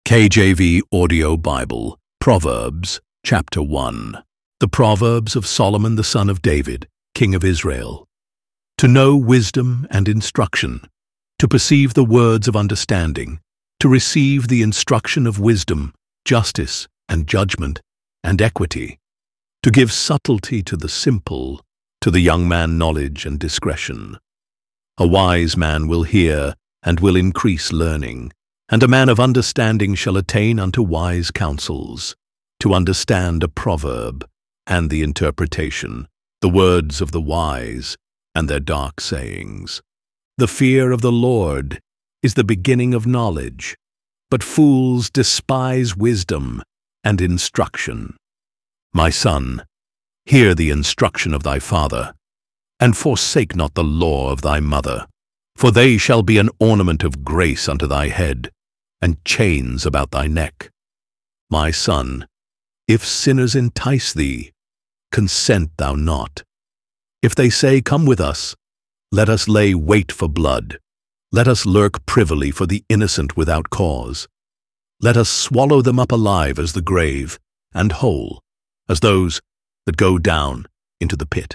KJV Audio Bible, Proverbs, Chapter 1. The Proverbs of Solomon the son of David, King of Israel. To know wisdom and instruction, to perceive the words of understanding, to receive the instruction of wisdom, justice and judgment, and equity, to give subtlety to the simple, to the young man knowledge and discretion. A wise man will hear and will increase learning, and a man of understanding shall attain unto wise counsels, to understand a proverb, and the interpretation, the words of the wise, and their dark sayings. The fear of the Lord is the beginning of knowledge, but fools despise wisdom and instruction. My son, hear the instruction of thy father, and forsake not the law of thy mother, for they shall be an ornament of grace unto thy head, and chains about thy neck. My son, if sinners entice thee, consent thou not. If they say, Come with us, let us lay wait for blood. Let us lurk privily for the innocent without cause. Let us swallow them up alive as the grave, and whole, as those that go down into the pit.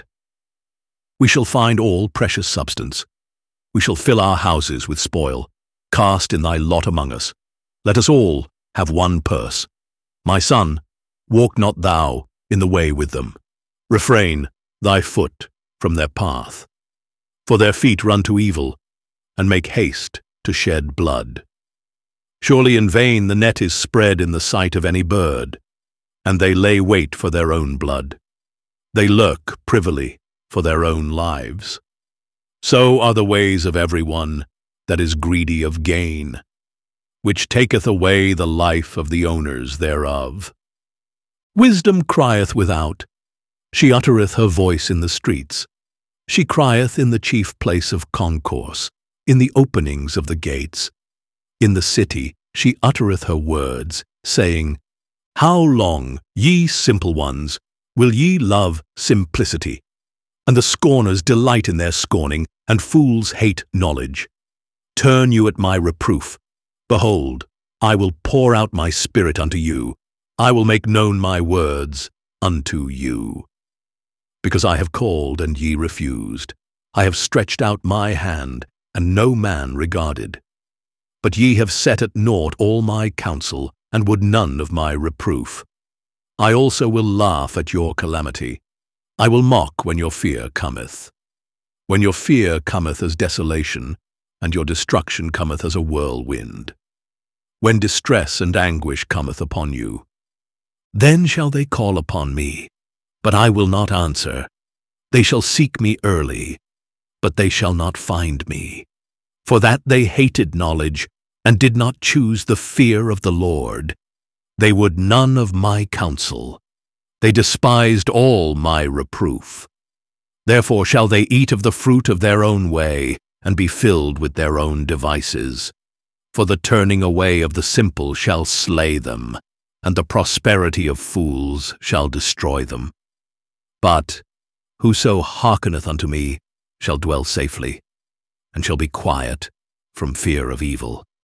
We shall find all precious substance. We shall fill our houses with spoil. Cast in thy lot among us. Let us all have one purse. My son, walk not thou in the way with them. Refrain thy foot from their path. For their feet run to evil, and make haste to shed blood. Surely in vain the net is spread in the sight of any bird, and they lay wait for their own blood. They lurk privily for their own lives. So are the ways of every one that is greedy of gain, which taketh away the life of the owners thereof. Wisdom crieth without, she uttereth her voice in the streets. She crieth in the chief place of concourse, in the openings of the gates. In the city she uttereth her words, saying, How long, ye simple ones, will ye love simplicity? And the scorners delight in their scorning, and fools hate knowledge. Turn you at my reproof. Behold, I will pour out my spirit unto you. I will make known my words unto you. Because I have called, and ye refused. I have stretched out my hand, and no man regarded. But ye have set at naught all my counsel, and would none of my reproof. I also will laugh at your calamity. I will mock when your fear cometh. When your fear cometh as desolation, and your destruction cometh as a whirlwind. When distress and anguish cometh upon you. Then shall they call upon me, but I will not answer. They shall seek me early, but they shall not find me. For that they hated knowledge, and did not choose the fear of the Lord. They would none of my counsel. They despised all my reproof. Therefore shall they eat of the fruit of their own way, and be filled with their own devices. For the turning away of the simple shall slay them, and the prosperity of fools shall destroy them. But whoso hearkeneth unto me shall dwell safely, and shall be quiet from fear of evil.